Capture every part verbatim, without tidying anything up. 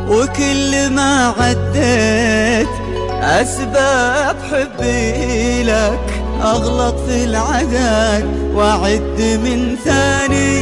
وكل ما عديت أسباب حبي لك أغلط في العدد وأعد من ثاني.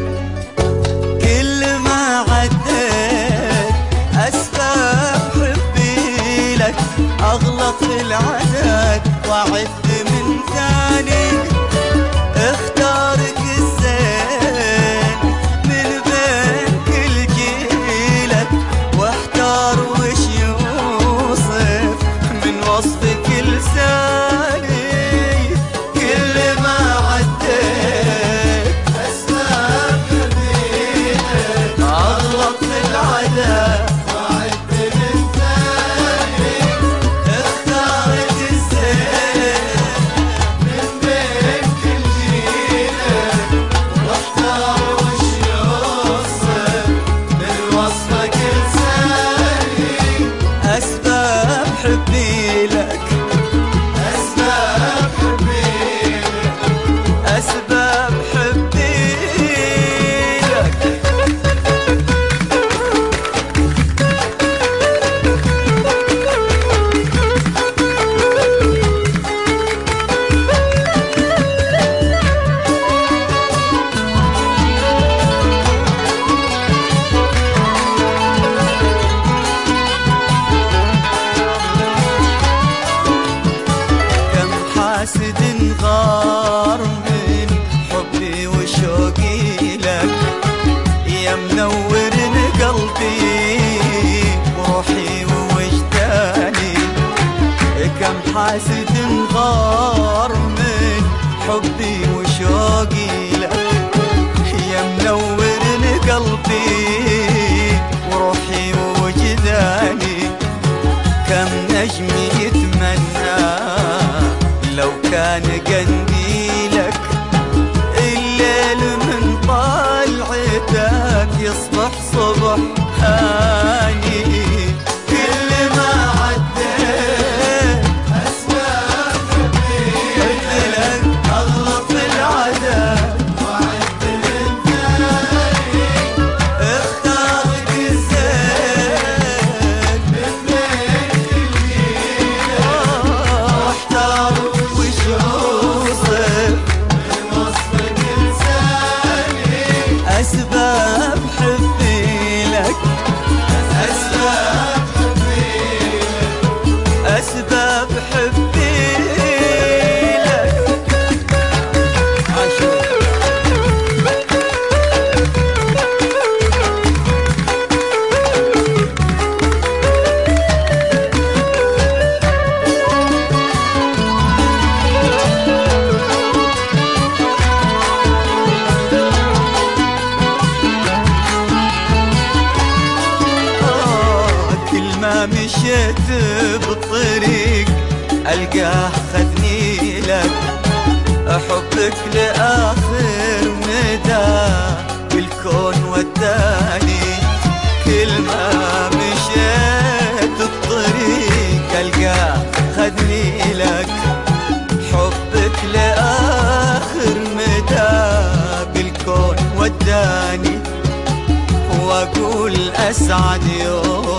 كل ما عديت أسباب حبي لك أغلط في العدد وأعد من ثاني. اختارك الزين من بين كل جيلك واحتار وش يوصف من وصفك لساني. كل ما عديت أسباب حبيبك أغلط في العدد وأعد من ثاني. اختارك الزين من بين كل جيلك واحتار وش يوصف من وصفك لساني. أسباب حبي لك أسباب حبي لك أسباب حبي لك. كم حاسد غار من حبي وشوقي لك يا منور قلبي وروحي ووجداني. كم حاسد غار من حبي وشوقي لك يا منور قلبي وروحي ووجداني. كم نجم يتمنى لو كان قنديلك الليل من طلعتك يصبح صبح هاني. كل ما عديت أسباب حبي لك أغلط في العدد وأعد من ثاني. اختارك الزين من بين كل جيلك واحتار وش يوصف من وصفك لساني. أسباب حبي لك أسباب حبي لك أسباب حبي لك. عاشور كل ما مشيت بالطريق ألقاه خذني لك. حبك لآخر مدى بالكون وداني. كل ما مشيت الطريق ألقاه خذني لك. حبك لآخر مدى بالكون وداني. وأقول أسعد يوم